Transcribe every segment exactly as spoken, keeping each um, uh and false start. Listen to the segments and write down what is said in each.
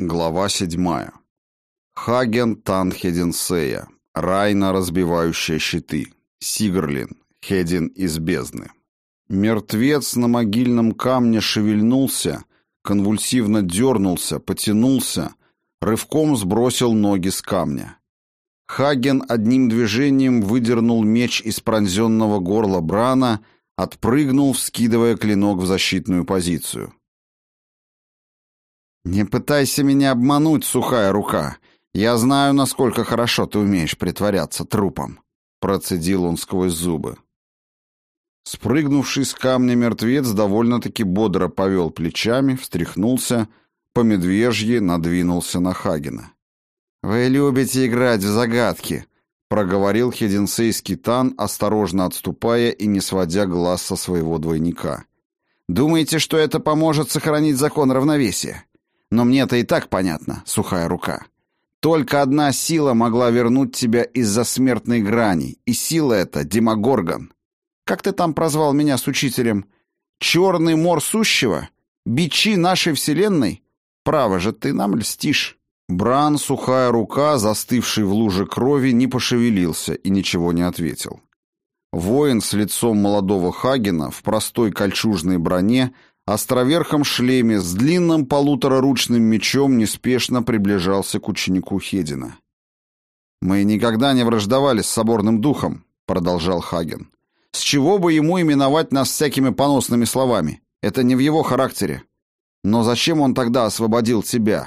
Глава седьмая. Хаген Танхединсея. Райна, разбивающая щиты. Сигрлин. Хедин из бездны. Мертвец на могильном камне шевельнулся, конвульсивно дернулся, потянулся, рывком сбросил ноги с камня. Хаген одним движением выдернул меч из пронзенного горла Брана, отпрыгнул, вскидывая клинок в защитную позицию. «Не пытайся меня обмануть, сухая рука. Я знаю, насколько хорошо ты умеешь притворяться трупом», — процедил он сквозь зубы. Спрыгнувший с камня мертвец довольно-таки бодро повел плечами, встряхнулся, по медвежьи надвинулся на Хагена. «Вы любите играть в загадки», — проговорил хединсейский Тан, осторожно отступая и не сводя глаз со своего двойника. «Думаете, что это поможет сохранить закон равновесия? Но мне-то и так понятно, сухая рука. Только одна сила могла вернуть тебя из-за смертной грани, и сила эта — Демогоргон. Как ты там прозвал меня с учителем? Черный мор сущего? Бичи нашей вселенной? Право же, ты нам льстишь». Бран, сухая рука, застывший в луже крови, не пошевелился и ничего не ответил. Воин с лицом молодого Хагена в простой кольчужной броне, островерхом шлеме, с длинным полутораручным мечом неспешно приближался к ученику Хедина. «Мы никогда не враждовали с соборным духом», — продолжал Хаген. «С чего бы ему именовать нас всякими поносными словами? Это не в его характере. Но зачем он тогда освободил тебя?»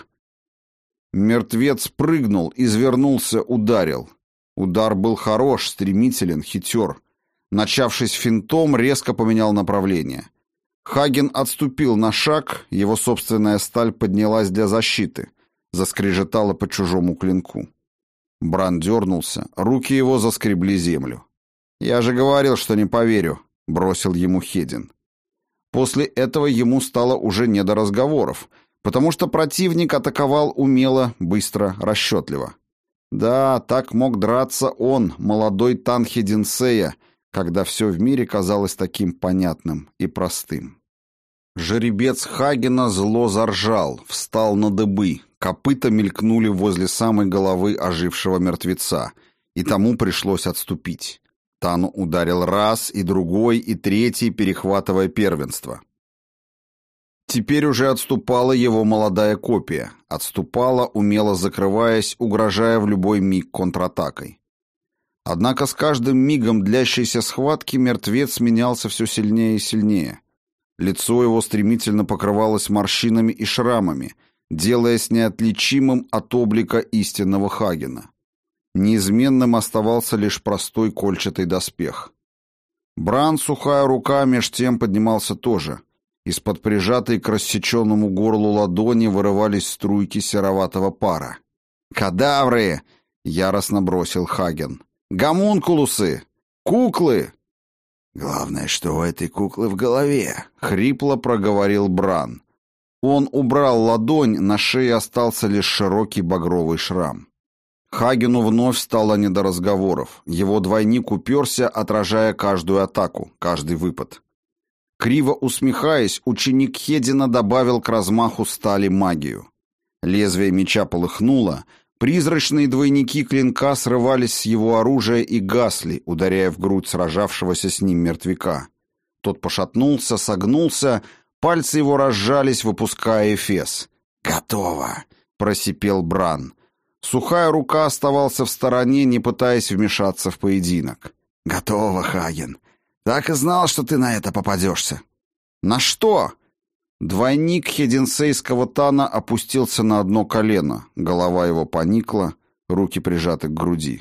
Мертвец прыгнул, извернулся, ударил. Удар был хорош, стремителен, хитер. Начавшись финтом, резко поменял направление. Хаген отступил на шаг, его собственная сталь поднялась для защиты, заскрежетала по чужому клинку. Бран дернулся, руки его заскребли землю. «Я же говорил, что не поверю», — бросил ему Хедин. После этого ему стало уже не до разговоров, потому что противник атаковал умело, быстро, расчетливо. Да, так мог драться он, молодой Танхединсея, когда все в мире казалось таким понятным и простым. Жеребец Хагена зло заржал, встал на дыбы, копыта мелькнули возле самой головы ожившего мертвеца, и тому пришлось отступить. Тану ударил раз, и другой, и третий, перехватывая первенство. Теперь уже отступала его молодая копия, отступала, умело закрываясь, угрожая в любой миг контратакой. Однако с каждым мигом длящейся схватки мертвец менялся все сильнее и сильнее. Лицо его стремительно покрывалось морщинами и шрамами, делаясь неотличимым от облика истинного Хагена. Неизменным оставался лишь простой кольчатый доспех. Бран, сухая рука, меж тем поднимался тоже. Из-под прижатой к рассеченному горлу ладони вырывались струйки сероватого пара. «Кадавры!» — яростно бросил Хаген. «Гомункулусы! Куклы!» «Главное, что у этой куклы в голове», — хрипло проговорил Бран. Он убрал ладонь, на шее остался лишь широкий багровый шрам. Хагену вновь стало не до разговоров. Его двойник уперся, отражая каждую атаку, каждый выпад. Криво усмехаясь, ученик Хедина добавил к размаху стали магию. Лезвие меча полыхнуло, призрачные двойники клинка срывались с его оружия и гасли, ударяя в грудь сражавшегося с ним мертвяка. Тот пошатнулся, согнулся, пальцы его разжались, выпуская эфес. «Готово!» — просипел Бран. Сухая рука оставался в стороне, не пытаясь вмешаться в поединок. «Готово, Хаген. Так и знал, что ты на это попадешься». «На что?» Двойник хединсейского Тана опустился на одно колено, голова его поникла, руки прижаты к груди.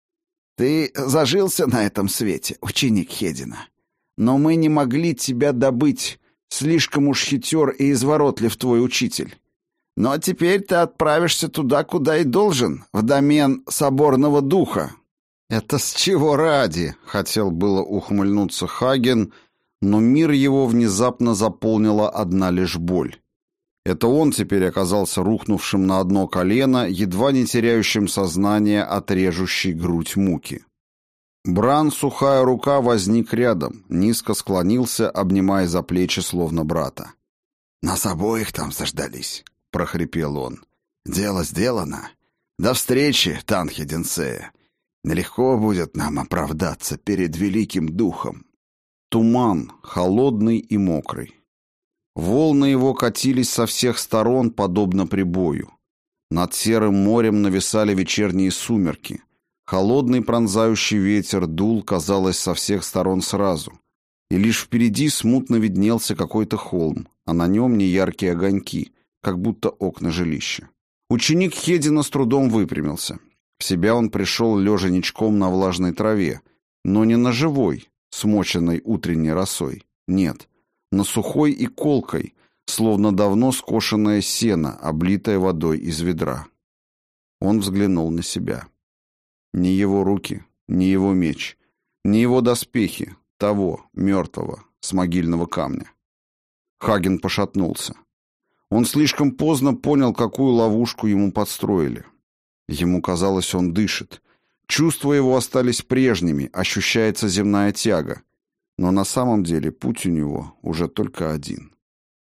«Ты зажился на этом свете, ученик Хедина. Но мы не могли тебя добыть, слишком уж хитер и изворотлив твой учитель. Но теперь ты отправишься туда, куда и должен, в домен соборного духа». «Это с чего ради?» — хотел было ухмыльнуться Хаген, но мир его внезапно заполнила одна лишь боль. Это он теперь оказался рухнувшим на одно колено, едва не теряющим сознание от режущей грудь муки. Бран, сухая рука, возник рядом, низко склонился, обнимая за плечи словно брата. «Нас обоих там заждались», — прохрипел он. Дело сделано. До встречи, Танхеденсея. Нелегко будет нам оправдаться перед великим духом». Туман, холодный и мокрый. Волны его катились со всех сторон, подобно прибою. Над серым морем нависали вечерние сумерки. Холодный пронзающий ветер дул, казалось, со всех сторон сразу. И лишь впереди смутно виднелся какой-то холм, а на нем неяркие огоньки, как будто окна жилища. Ученик Хедина с трудом выпрямился. В себя он пришел лежа ничком на влажной траве, но не на живой, смоченной утренней росой. Нет, на сухой и колкой, словно давно скошенное сено, облитое водой из ведра. Он взглянул на себя. Ни его руки, ни его меч, ни его доспехи, того, мертвого, с могильного камня. Хаген пошатнулся. Он слишком поздно понял, какую ловушку ему подстроили. Ему казалось, он дышит. Чувства его остались прежними, ощущается земная тяга. Но на самом деле путь у него уже только один.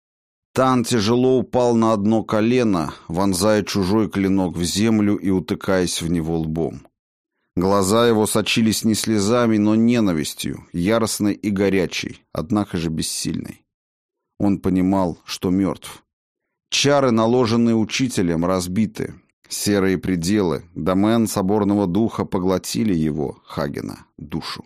Тан тяжело упал на одно колено, вонзая чужой клинок в землю и утыкаясь в него лбом. Глаза его сочились не слезами, но ненавистью, яростной и горячей, однако же бессильной. Он понимал, что мертв. Чары, наложенные учителем, разбиты. Серые пределы, домен соборного духа поглотили его, Хагена, душу.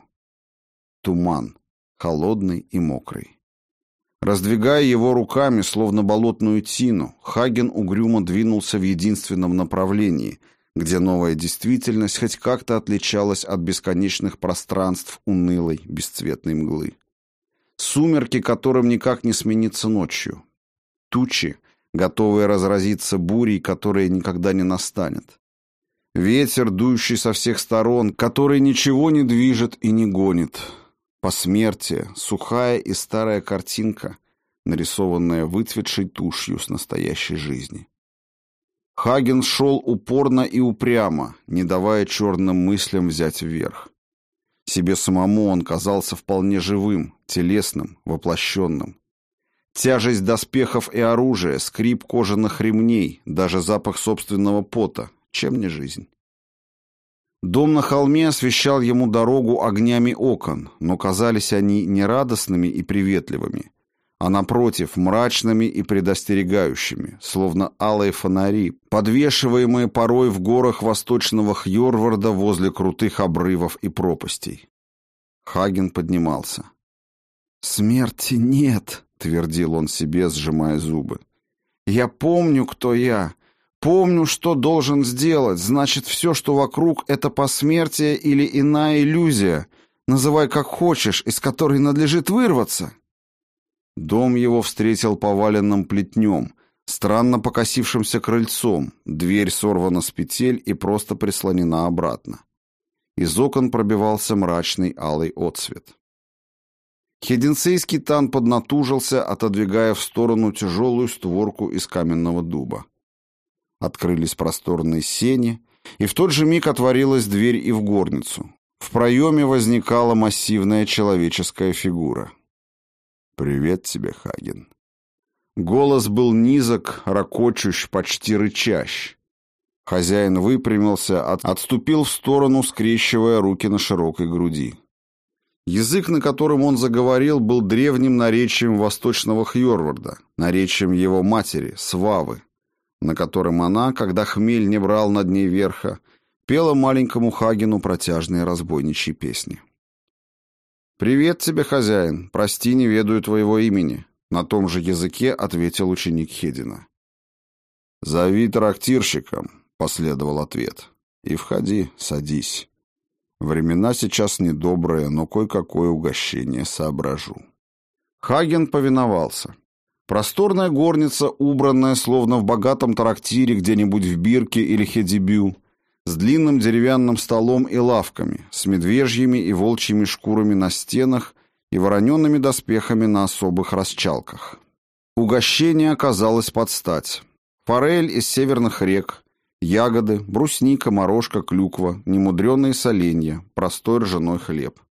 Туман, холодный и мокрый. Раздвигая его руками, словно болотную тину, Хаген угрюмо двинулся в единственном направлении, где новая действительность хоть как-то отличалась от бесконечных пространств унылой, бесцветной мглы. Сумерки, которым никак не смениться ночью. Тучи, готовые разразиться бурей, которая никогда не настанет. Ветер, дующий со всех сторон, который ничего не движет и не гонит. Посмертие, сухая и старая картинка, нарисованная выцветшей тушью с настоящей жизни. Хаген шел упорно и упрямо, не давая черным мыслям взять вверх. Себе самому он казался вполне живым, телесным, воплощенным. Тяжесть доспехов и оружия, скрип кожаных ремней, даже запах собственного пота, чем не жизнь. Дом на холме освещал ему дорогу огнями окон, но казались они не радостными и приветливыми, а напротив, мрачными и предостерегающими, словно алые фонари, подвешиваемые порой в горах восточного Хьорварда возле крутых обрывов и пропастей. Хаген поднимался. «Смерти нет», — твердил он себе, сжимая зубы. «Я помню, кто я, помню, что должен сделать, значит, все, что вокруг, это посмертие или иная иллюзия, называй как хочешь, из которой надлежит вырваться». Дом его встретил поваленным плетнем, странно покосившимся крыльцом, дверь сорвана с петель и просто прислонена обратно. Из окон пробивался мрачный алый отсвет. Хеденсейский Тан поднатужился, отодвигая в сторону тяжелую створку из каменного дуба. Открылись просторные сени, и в тот же миг отворилась дверь и в горницу. В проеме возникала массивная человеческая фигура. «Привет тебе, Хаген». Голос был низок, ракочущ, почти рычащ. Хозяин выпрямился, от... отступил в сторону, скрещивая руки на широкой груди. Язык, на котором он заговорил, был древним наречием восточного Хьорварда, наречием его матери, Свавы, на котором она, когда хмель не брал над ней верха, пела маленькому Хагену протяжные разбойничьи песни. «Привет тебе, хозяин, прости, не ведаю твоего имени», — на том же языке ответил ученик Хедина. «Зови трактирщиком», — последовал ответ, — «и входи, садись. Времена сейчас недобрые, но кое-какое угощение соображу». Хаген повиновался. Просторная горница, убранная, словно в богатом трактире где-нибудь в Бирке или Хедибю, с длинным деревянным столом и лавками, с медвежьими и волчьими шкурами на стенах и вороненными доспехами на особых расчалках. Угощение оказалось под стать. Форель из северных рек, ягоды, брусника, морожка, клюква, немудреные соленья, простой ржаной хлеб.